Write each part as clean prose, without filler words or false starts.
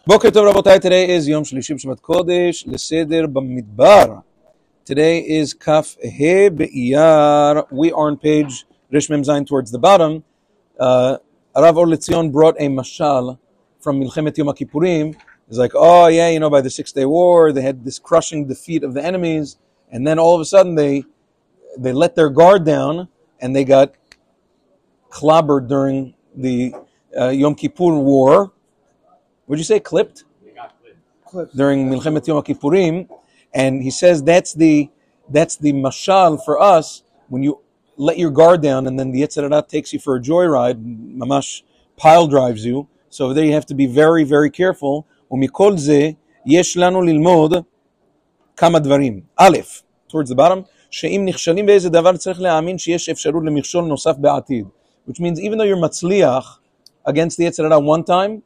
Boker Tov Rabotai, today is Yom Shlishi B'Shabbat Kodesh, Leseder B'Midbar. Today is Kaf He Be'iyar. We are on page Rish Mem Zayin towards the bottom. Rav Or Letzion brought a mashal from Milchemet Yom Kippurim. It's like, oh yeah, by the 6 Day War, they had this crushing defeat of the enemies, and then all of a sudden they let their guard down, and they got clobbered during the Yom Kippur War. Would you say clipped? They got clipped. During Milchemet Yom Kippurim, and he says that's the mashal for us when you let your guard down and then the Yetzer Hara takes you for a joyride, mamash pile drives you. So there you have to be very, very careful. ומכל זה יש לנו ללמוד כמה דברים. א', towards the bottom, שאם נכשלים באיזה דבר צריך להאמין שיש אפשרות למכשול נוסף בעתיד. Which means even though you're מצליח against the Yetzer Hara one time,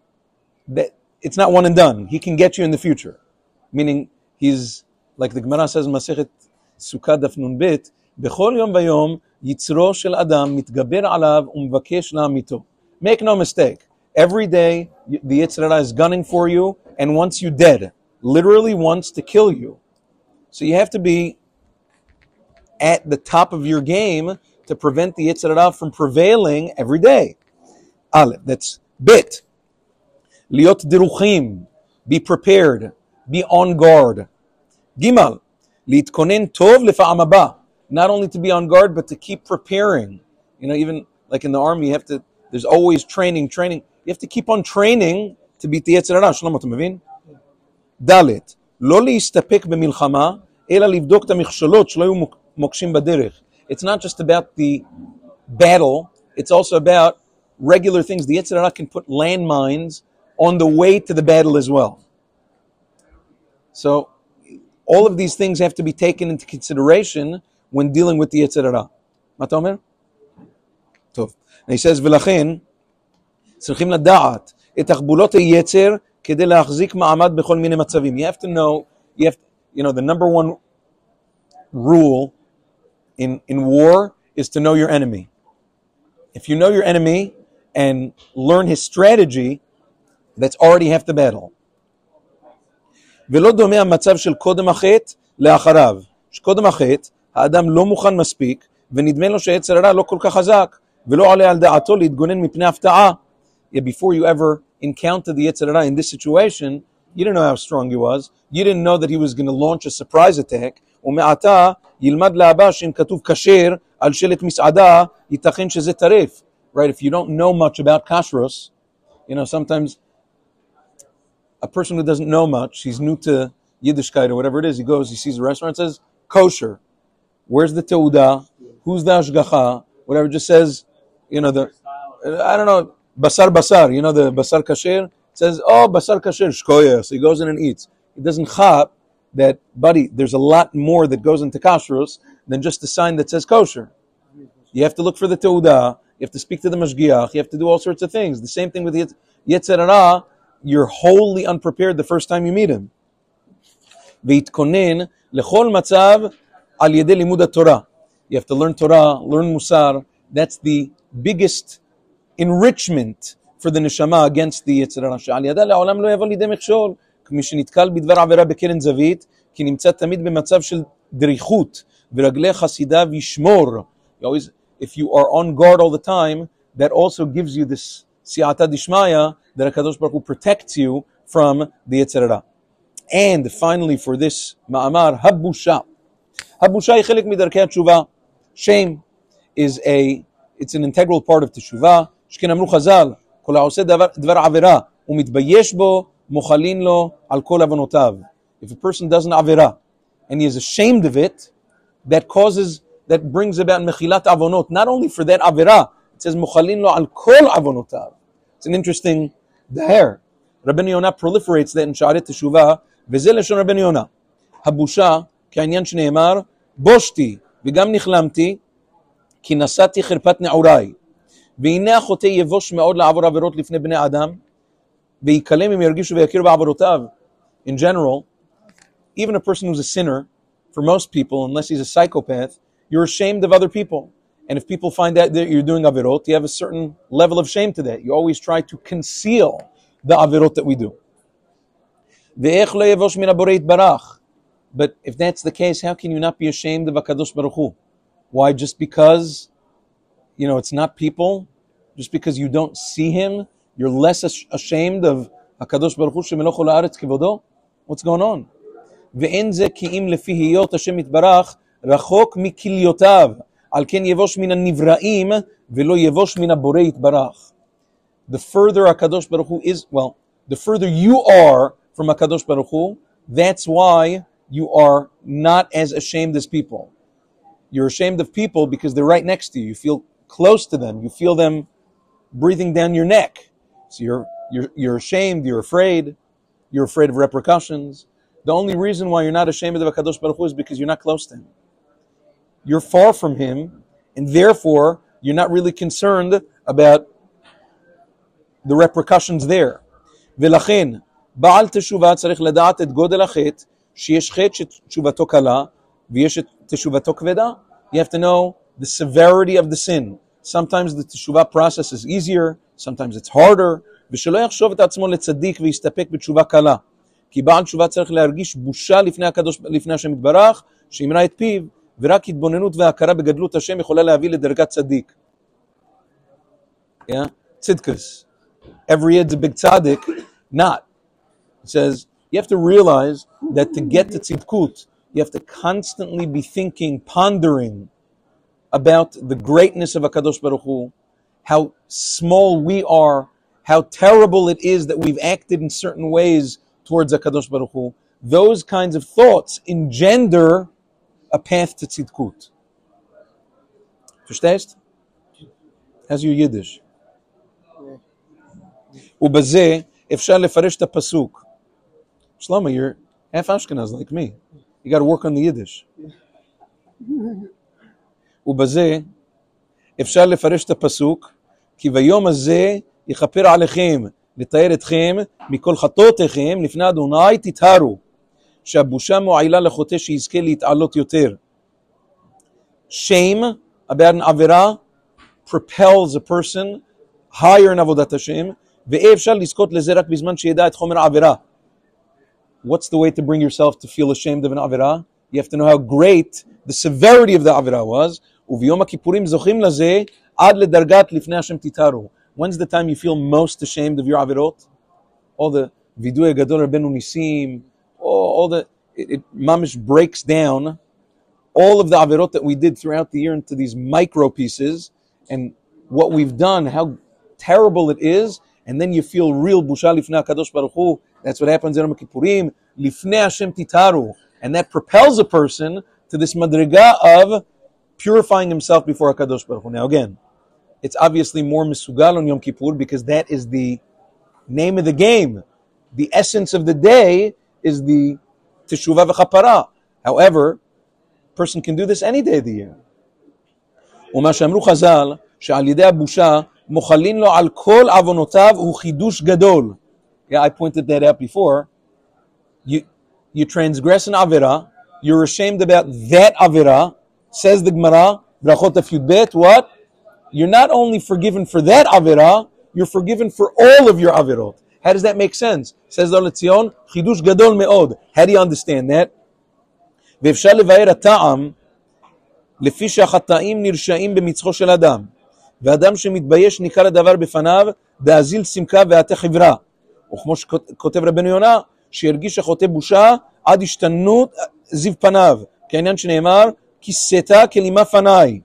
it's not one and done. He can get you in the future. Meaning, he's, like the Gemara says, Masechet Sukkah Daf Nun Bet, Bechol Yom Vayom, Yitzro Shel Adam, Mitgaber Alav, Umvakesh La'amito. Make no mistake. Every day, the Yetzer Hara is gunning for you and wants you dead. Literally wants to kill you. So you have to be at the top of your game to prevent the Yetzer Hara from prevailing every day. Aleph, that's bit. Liot diruchim, be prepared, be on guard. Gimal, litkonen tov lefa'am haba, not only to be on guard, but to keep preparing. Even like in the army, there's always training. You have to keep on training to beat the Yetzer Hara. Shlomo, אתה מבין? ד' לא להסתפק במלחמה, אלא לבדוק את המכשלות שלא יהיו מוקשים בדרך. It's not just about the battle, it's also about regular things. The Yetzer Hara can put landmines on the way to the battle as well. So all of these things have to be taken into consideration when dealing with the Yetzer Hara. מה אתה אומר? טוב. And he says, ולכן צריכים לדעת את תחבולות היצר כדי להחזיק מעמד בכל מיני מצבים. You have to know, the number one rule in war is to know your enemy. If you know your enemy and learn his strategy, that's already half the battle. ולא דומה המצב של קודם החטא לאחריו. שקודם החטא, האדם לא מוכן מספיק, ונדמה לו שהיצר הרע לא כל כך חזק, ולא עולה על דעתו להתגונן מפני הפתעה. Before you ever encountered the Yetzer Hara in this situation, you didn't know how strong he was. You didn't know that he was going to launch a surprise attack. ומעתה ילמד להבא שאם כתוב כשר על שלט מסעדה, ייתכן שזה טרף. Right? If you don't know much about kashrus, sometimes a person who doesn't know much, he's new to Yiddishkeit or whatever it is, he sees a restaurant, says, kosher. Where's the teudah? Who's the ashgacha? Whatever, just says, I don't know, basar, the basar kasher. It says, oh, basar kasher, shkoyer. So he goes in and eats. He doesn't chap that, buddy, there's a lot more that goes into kashrus than just a sign that says kosher. You have to look for the teudah. You have to speak to the mashgiach. You have to do all sorts of things. The same thing with Yetzer Hara. You're wholly unprepared the first time you meet him. והתכונן לכל מצב על ידי לימוד התורה. You have to learn Torah, learn Musar. That's the biggest enrichment for the neshama against the Yetzer Hara. שעל ידה לעולם לא יבוא לידי מכשול. כמי שנתקל בדבר עבירה בקרן זווית, כי נמצא תמיד במצב של דריכות, ורגלי חסידיו ישמור. If you are on guard all the time, that also gives you this siyata dishmaya, that HaKadosh Baruch Hu protects you from the Yetzer Hara. And finally, for this ma'amar, habusha. Habusha is chelek midarkei tshuva. Shame it's an integral part of teshuvah. Shken amru chazal, kol ha'oseh dvar avera, u'mitbayesh bo, mochalin lo al kol avonotav. If a person does an avera, and he is ashamed of it, that brings about mechilat avonot, not only for that avera, it says mochalin lo al kol avonotav. It's an interesting daher. Rabbeinu Yonah proliferates that in Sha'arei Teshuvah, וזה לשון רבנו יונה. הבושה, כעניין שנאמר, בושתי וגם נכלמתי, כי נשאתי חרפת נעוריי. והנה החוטא יבוש מאוד לעבור עבירות לפני בני אדם, ויקלם אם ירגישו ויכירו בעבורותיו. In general, even a person who's a sinner, for most people, unless he's a psychopath, you're ashamed of other people. And if people find out that you're doing avirot, you have a certain level of shame to that. You always try to conceal the avirot that we do. ואיך לא יבוש מן הבורא יתברך. But if that's the case, how can you not be ashamed of HaKadosh Baruch Hu? Why? Just because, it's not people? Just because you don't see him, you're less ashamed of HaKadosh Baruch Hu shemelech ha'aretz kivodo? What's going on? ואין זה כי אם לפי היות השם יתברך רחוק מכליותיו, על כן יבוש מן הנבראים ולא יבוש מן הבורא יתברך. The further HaKadosh Baruch Hu is, the further you are from HaKadosh Baruch Hu, that's why you are not as ashamed as people. You're ashamed of people because they're right next to you. You feel close to them. You feel them breathing down your neck. So you're ashamed, you're afraid of repercussions. The only reason why you're not ashamed of HaKadosh Baruch Hu is because you're not close to him. You're far from him, and therefore you're not really concerned about the repercussions there. ולכן, בעל תשובה צריך לדעת את גודל החטא, שיש חטא שתשובתו קלה, ויש תשובתו כבדה. You have to know the severity of the sin. Sometimes the teshuvah process is easier, sometimes it's harder, ושלא יחשוב את עצמו לצדיק ויסתפק בתשובה קלה. כי בעל תשובה צריך להרגיש בושה לפני השם יתברך, שימרא את פיו, ורק התבוננות והכרה בגדלות השם יכולה להביא לדרגת צדיק. Yeah? Tzidkus. Every yid's a big tzaddik, not. It says, you have to realize that to get to tzidkut, you have to constantly be thinking, pondering about the greatness of HaKadosh Baruch Hu, how small we are, how terrible it is that we've acted in certain ways towards HaKadosh Baruch Hu. Those kinds of thoughts engender a path to tzidkut. Verstehst? How's your Yiddish? ובזה אפשר לפרש את הפסוק. Shlomo, you're half Ashkenaz like me. You got to work on the Yiddish. ובזה אפשר לפרש את הפסוק, כי ביום הזה יכפר עליכם, לתאר אתכם מכל חטאותיכם, לפני אדוני תטהרו, שהבושה מועילה לחוטא שיזכה להתעלות יותר. Shame about an עבירה propels a person higher in עבודת השם, ואי אפשר לזכות לזה רק בזמן שידע את חומר העבירה. What's the way to bring yourself to feel ashamed of an עבירה? You have to know how great the severity of the עבירה was, וביום הכיפורים זוכים לזה עד לדרגת לפני השם תטהרו. When's the time you feel most ashamed of your עבירות? All the וידוי הגדול רבנו ניסים, all the, it mamish breaks down all of the עבירות that we did throughout the year into these micro pieces, and what we've done, how terrible it is, and then you feel real busha lifnei HaKadosh Baruch Hu. That's what happens in Yom Kippurim. Lifnei Hashem titaru. And that propels a person to this madriga of purifying himself before HaKadosh Baruch Hu. Now again, it's obviously more misugal on Yom Kippur because that is the name of the game. The essence of the day is the teshuvah v'chapara. However, a person can do this any day of the year. ומה שאמרו חז"ל, שעל ידי הבושה מוחלין לו על כל עוונותיו הוא חידוש גדול. Yeah, I pointed that out before. You transgress an avera, you're ashamed about that avera, says the Gemara, Brachot Daf Yud Bet, what? You're not only forgiven for that avera, you're forgiven for all of your averot. How does that make sense? Says the Letzion, חידוש גדול מאוד. How do you understand that? ואפשר לבאר הטעם לפי שהחטאים נרשעים במצחו של אדם. ואדם שמתבייש ניכר הדבר בפניו, דאזיל שמחה ועתה חברה. וכמו שכותב רבנו יונה, שירגיש החוטא בושה עד השתנות זיו פניו. כעניין שנאמר, כיסתה כלימה פניי.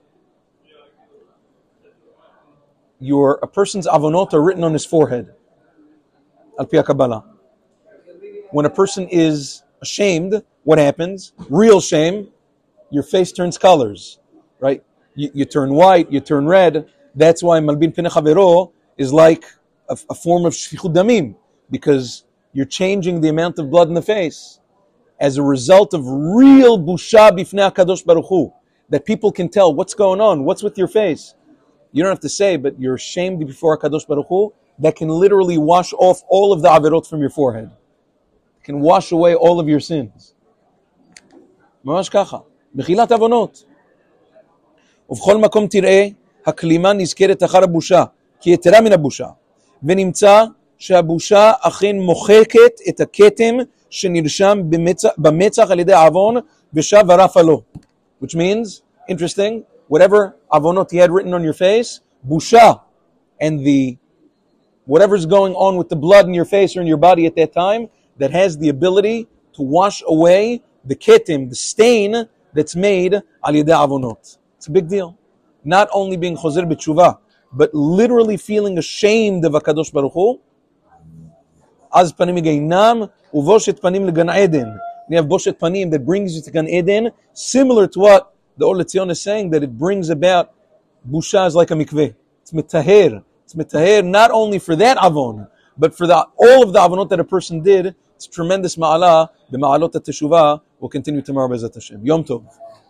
A person's avonot are written on his forehead. Al pi HaKabbalah. When a person is ashamed, what happens? Real shame, your face turns colors, right? You turn white, you turn red. That's why Malbin Pinei Chavero is like a form of Shfichut Damim, because you're changing the amount of blood in the face as a result of real busha bifnei HaKadosh Baruch Hu, that people can tell what's going on, what's with your face. You don't have to say, but you're ashamed before HaKadosh Baruch Hu, that can literally wash off all of the averot from your forehead. It can wash away all of your sins. ממש ככה. מחילת עוונות. ובכל מקום תראה, הכלימה נזכרת אחר הבושה, כי יתרה מן הבושה. ונמצא שהבושה אכן מוחקת את הכתם שנרשם במצח על ידי עוון ושב ורפה לו. Which means, interesting, whatever avonot he had written on your face, busha, and the whatever's going on with the blood in your face or in your body at that time, that has the ability to wash away the ketim, the stain that's made al yedei avonot. It's a big deal. Not only being chozer b'tshuva, but literally feeling ashamed of HaKadosh Baruch Hu. Az panim gehinam uvoshet panim legan eden. You have boshet panim that brings you to Gan Eden, similar to what the Or Letzion is saying, that it brings about busha is like a mikveh. It's mitaher. It's mitaher not only for that avon, but for all of the avonot that a person did. It's tremendous ma'ala. The ma'alot at teshuvah will continue tomorrow, B'ezrat Hashem. Yom Tov.